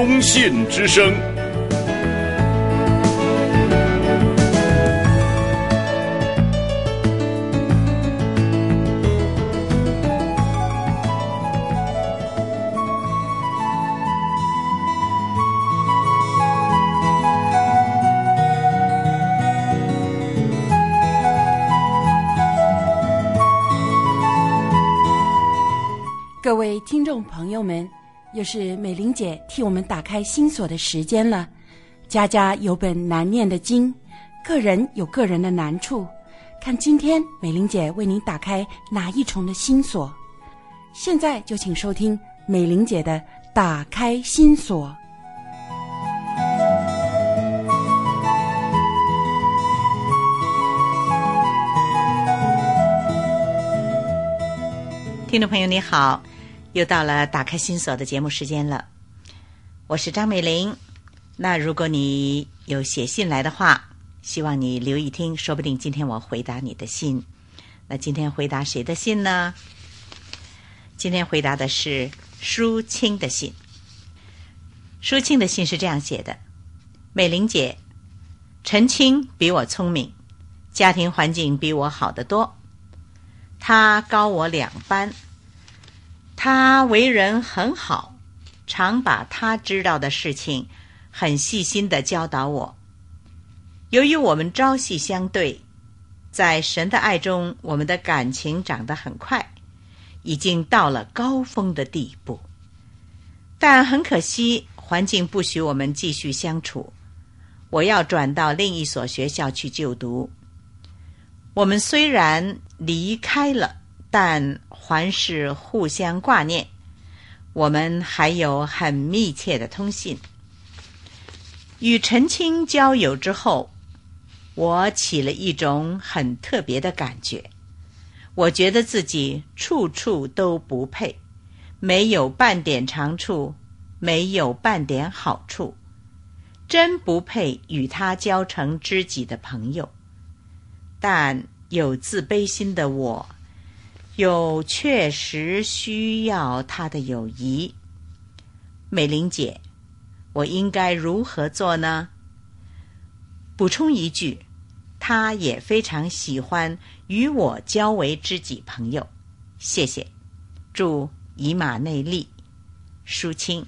中信之声。 各位听众朋友们，又是美玲姐替我们打开心锁的时间了。家家有本难念的经，个人有个人的难处，看今天美玲姐为您打开哪一重的心锁。现在就请收听美玲姐的打开心锁。 听众朋友你好，又到了打开心锁的节目时间了，我是张美玲。那如果你有写信来的话，希望你留意听，说不定今天我回答你的信。那今天回答谁的信呢？今天回答的是舒清的信。舒清的信是这样写的：美玲姐，陈清比我聪明，家庭环境比我好得多，他高我2班，他为人很好，常把他知道的事情很细心地教导我。由于我们朝夕相对，在神的爱中，我们的感情长得很快，已经到了高峰的地步。但很可惜，环境不许我们继续相处，我要转到另一所学校去就读。我们虽然离开了，但还是互相挂念，我们还有很密切的通信。与陈清交友之后，我起了一种很特别的感觉，我觉得自己处处都不配，没有半点长处，没有半点好处，真不配与他交成知己的朋友。但有自卑心的我，又确实需要他的友谊。美玲姐，我应该如何做呢？补充一句，他也非常喜欢与我交为知己朋友。谢谢，祝以马内利。舒清。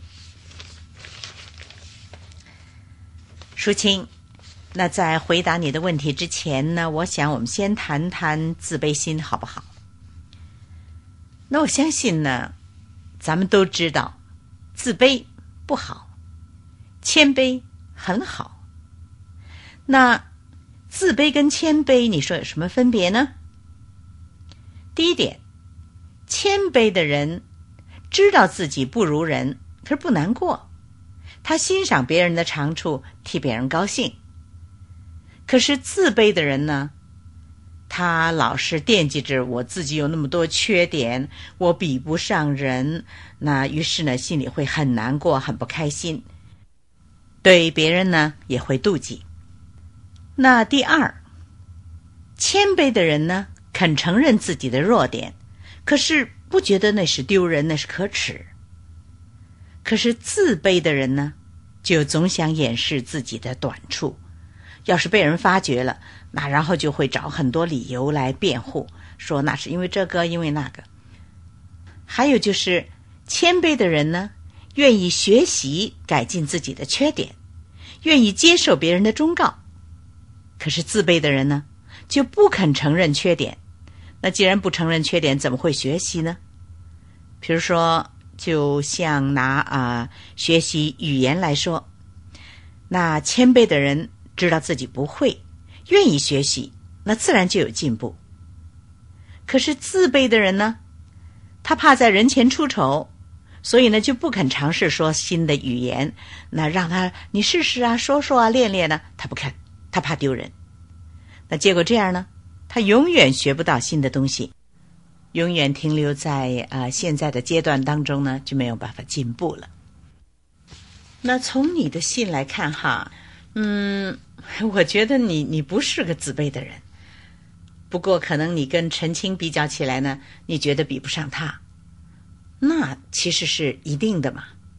舒清，那在回答你的问题之前呢，我想我们先谈谈自卑心好不好？那我相信呢，咱们都知道自卑不好，谦卑很好。那自卑跟谦卑你说有什么分别呢？第一点，谦卑的人知道自己不如人，可是不难过，他欣赏别人的长处，替别人高兴。可是自卑的人呢，他老是惦记着我自己有那么多缺点，我比不上人，那于是呢，心里会很难过，很不开心，对别人呢也会妒忌。那第二，谦卑的人呢，肯承认自己的弱点，可是不觉得那是丢人，那是可耻。可是自卑的人呢，就总想掩饰自己的短处，要是被人发觉了，那然后就会找很多理由来辩护，说那是因为这个，因为那个。还有就是谦卑的人呢，愿意学习改进自己的缺点，愿意接受别人的忠告。可是自卑的人呢，就不肯承认缺点。那既然不承认缺点，怎么会学习呢？比如说，就像拿学习语言来说，那谦卑的人知道自己不会，愿意学习，那自然就有进步。可是自卑的人呢，他怕在人前出丑，所以呢就不肯尝试说新的语言，那让他你试试啊，说说啊，练练呢，他不肯，他怕丢人。那结果这样呢，他永远学不到新的东西，永远停留在现在的阶段当中呢，就没有办法进步了。那从你的信来看哈，我觉得你不是个自卑的人，不过可能你跟陈清比较起来呢，你觉得比不上他，那其实是一定的嘛。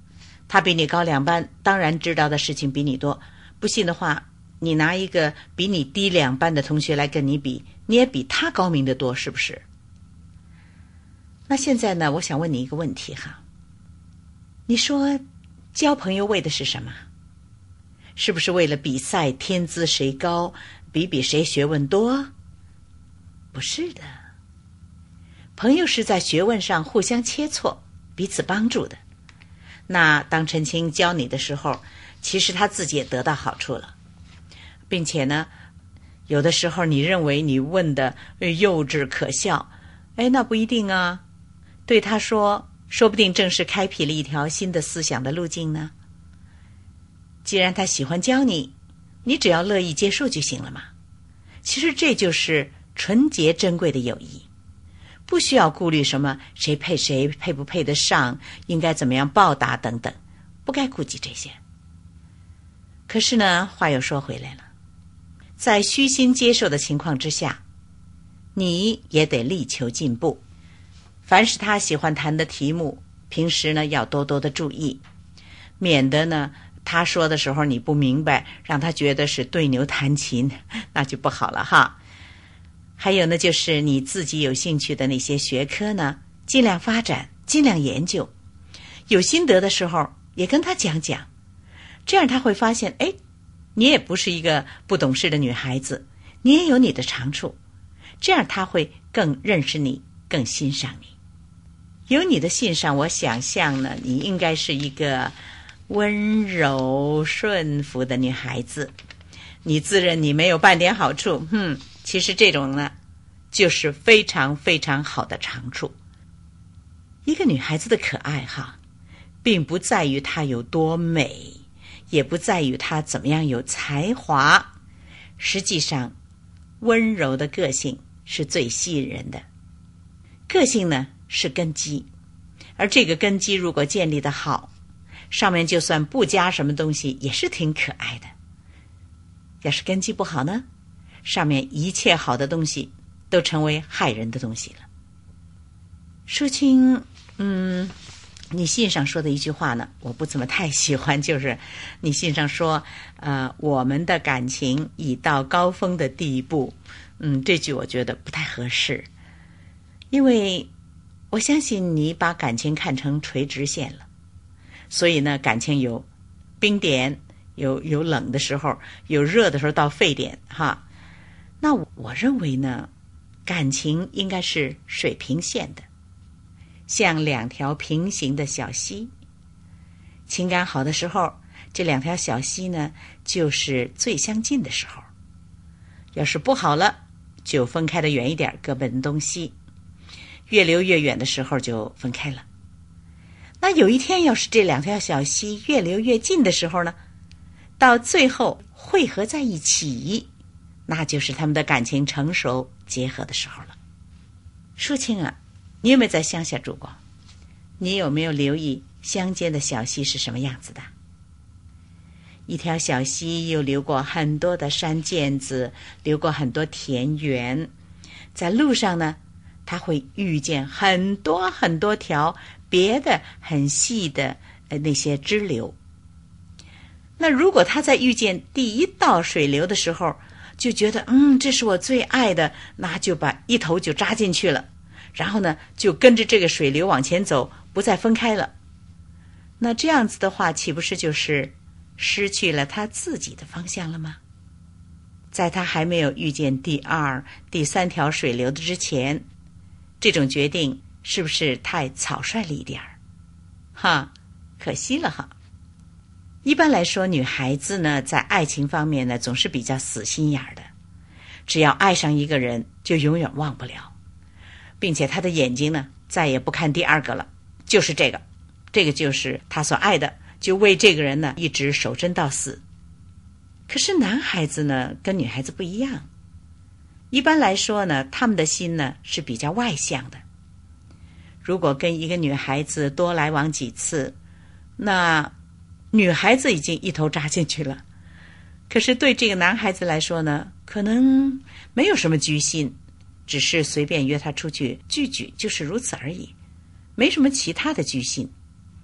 他比你高2班，当然知道的事情比你多。不信的话，你拿一个比你低2班的同学来跟你比，你也比他高明得多，是不是？那现在呢，我想问你一个问题哈，你说交朋友为的是什么？是不是为了比赛天资谁高，比谁学问多？不是的，朋友是在学问上互相切磋，彼此帮助的。那当陈清教你的时候，其实他自己也得到好处了，并且呢，有的时候你认为你问的幼稚可笑，那不一定啊。对他说不定正是开辟了一条新的思想的路径呢。既然他喜欢教你，你只要乐意接受就行了嘛。其实这就是纯洁珍贵的友谊，不需要顾虑什么谁配谁，配不配得上，应该怎么样报答等等，不该顾及这些。可是呢，话又说回来了，在虚心接受的情况之下，你也得力求进步。凡是他喜欢谈的题目，平时呢要多多的注意，免得呢他说的时候你不明白，让他觉得是对牛弹琴，那就不好了哈。还有呢，就是你自己有兴趣的那些学科呢，尽量发展，尽量研究。有心得的时候也跟他讲讲，这样他会发现，你也不是一个不懂事的女孩子，你也有你的长处，这样他会更认识你，更欣赏你。有你的欣赏，我想象呢，你应该是一个温柔顺服的女孩子。你自认你没有半点好处，其实这种呢，就是非常非常好的长处。一个女孩子的可爱哈，并不在于她有多美，也不在于她怎么样有才华，实际上温柔的个性是最吸引人的。个性呢是根基，而这个根基如果建立得好，上面就算不加什么东西也是挺可爱的。要是根基不好呢，上面一切好的东西都成为害人的东西了。淑清，你信上说的一句话呢，我不怎么太喜欢，就是你信上说我们的感情已到高峰的地步，这句我觉得不太合适。因为我相信你把感情看成垂直线了，所以呢，感情有冰点，有冷的时候，有热的时候到沸点哈。那我认为呢，感情应该是水平线的，像2条平行的小溪。情感好的时候，这2条小溪呢，就是最相近的时候。要是不好了，就分开的远一点，各奔东西。越流越远的时候就分开了。那有一天要是这2条小溪越流越近的时候呢，到最后汇合在一起，那就是他们的感情成熟结合的时候了。淑清啊，你有没有在乡下住过？你有没有留意乡间的小溪是什么样子的？一条小溪又流过很多的山涧子，流过很多田园，在路上呢，他会遇见很多很多条别的很细的那些支流。那如果他在遇见第一道水流的时候，就觉得这是我最爱的，那就把一头就扎进去了，然后呢就跟着这个水流往前走，不再分开了。那这样子的话，岂不是就是失去了他自己的方向了吗？在他还没有遇见第2、第3条水流的之前，这种决定是不是太草率了一点儿？哈，可惜了哈。一般来说，女孩子呢，在爱情方面呢，总是比较死心眼的。只要爱上一个人，就永远忘不了，并且她的眼睛呢，再也不看第2个了，就是这个就是她所爱的，就为这个人呢，一直守贞到死。可是男孩子呢，跟女孩子不一样。一般来说呢，他们的心呢是比较外向的。如果跟一个女孩子多来往几次，那女孩子已经一头扎进去了。可是对这个男孩子来说呢，可能没有什么居心，只是随便约他出去聚聚，就是如此而已，没什么其他的居心。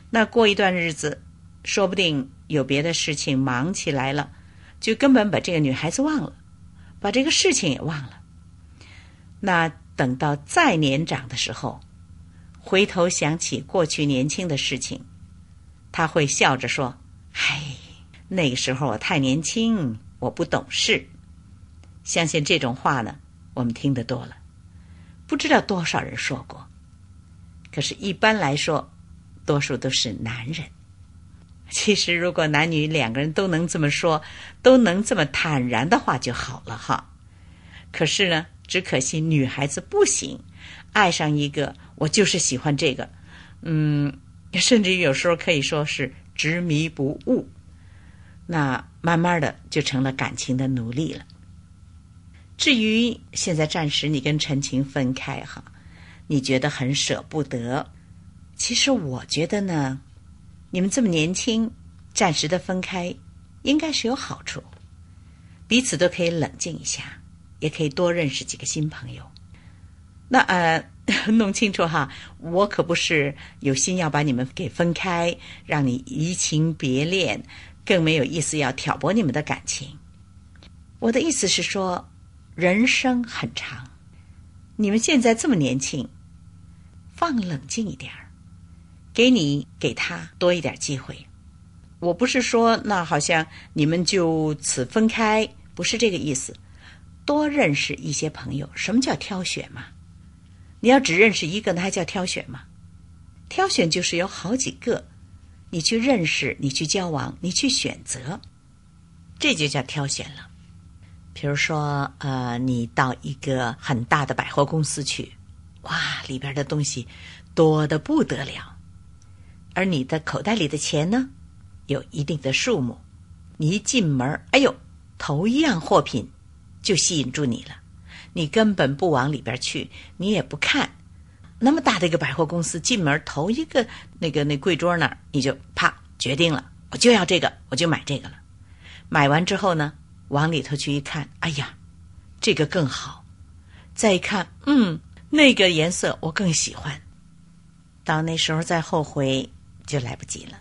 那过一段日子，说不定有别的事情忙起来了，就根本把这个女孩子忘了，把这个事情也忘了。那等到再年长的时候，回头想起过去年轻的事情，他会笑着说：唉，那个时候我太年轻，我不懂事。相信这种话呢，我们听得多了，不知道多少人说过。可是一般来说，多数都是男人。其实如果男女两个人都能这么说，都能这么坦然的话就好了哈。可是呢，只可惜女孩子不行，爱上一个我就是喜欢这个，甚至于有时候可以说是执迷不悟，那慢慢的就成了感情的奴隶了。至于现在暂时你跟陈晴分开哈，你觉得很舍不得，其实我觉得呢，你们这么年轻，暂时的分开应该是有好处，彼此都可以冷静一下，也可以多认识几个新朋友。那弄清楚哈，我可不是有心要把你们给分开，让你移情别恋，更没有意思要挑拨你们的感情。我的意思是说，人生很长，你们现在这么年轻，放冷静一点，给他多一点机会。我不是说那好像你们就此分开，不是这个意思。多认识一些朋友，什么叫挑选嘛？你要只认识一个，那还叫挑选吗？挑选就是有好几个，你去认识，你去交往，你去选择，这就叫挑选了。比如说你到一个很大的百货公司去，哇，里边的东西多得不得了，而你的口袋里的钱呢，有一定的数目，你一进门，哎呦，头一样货品就吸引住你了，你根本不往里边去，你也不看。那么大的一个百货公司，进门头一个那柜桌那儿，你就啪决定了，我就要这个，我就买这个了。买完之后呢，往里头去一看，哎呀，这个更好。再一看，那个颜色我更喜欢。到那时候再后悔就来不及了。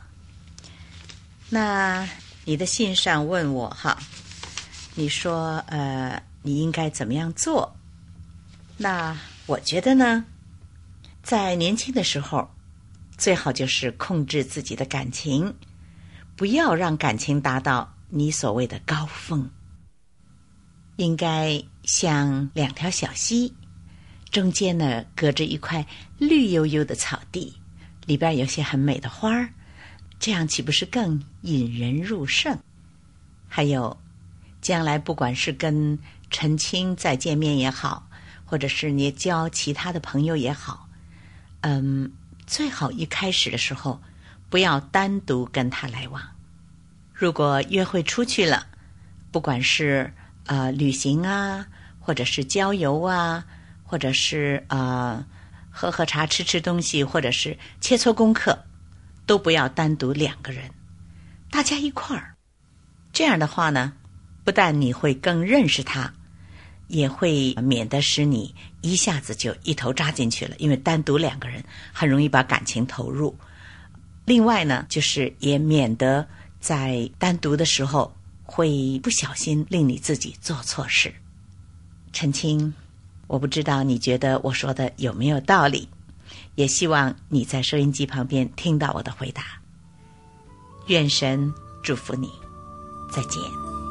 那你的信上问我哈，你说你应该怎么样做？那我觉得呢，在年轻的时候，最好就是控制自己的感情，不要让感情达到你所谓的高峰。应该像两条小溪，中间呢隔着一块绿油油的草地，里边有些很美的花儿，这样岂不是更引人入胜？还有将来不管是跟陈青再见面也好，或者是你交其他的朋友也好，最好一开始的时候不要单独跟他来往。如果约会出去了，不管是旅行啊，或者是郊游啊，或者是喝喝茶吃吃东西，或者是切磋功课，都不要单独两个人，大家一块儿。这样的话呢，不但你会更认识他，也会免得使你一下子就一头扎进去了，因为单独两个人很容易把感情投入。另外呢，就是也免得在单独的时候会不小心令你自己做错事。陈青，我不知道你觉得我说的有没有道理，也希望你在收音机旁边听到我的回答。愿神祝福你，再见。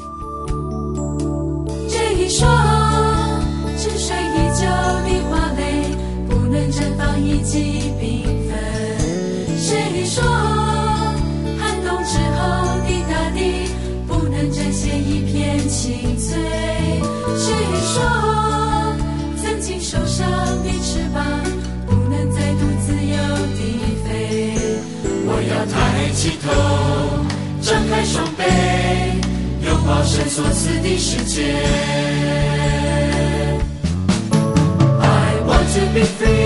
这一双沉睡已久的花蕾，不能绽放一季缤纷。谁说寒冬之后的大地不能展现一片青翠？谁说曾经受伤的翅膀不能再度自由地飞？我要抬起头，张开双臂，拥抱神所赐的世界。I want to be free.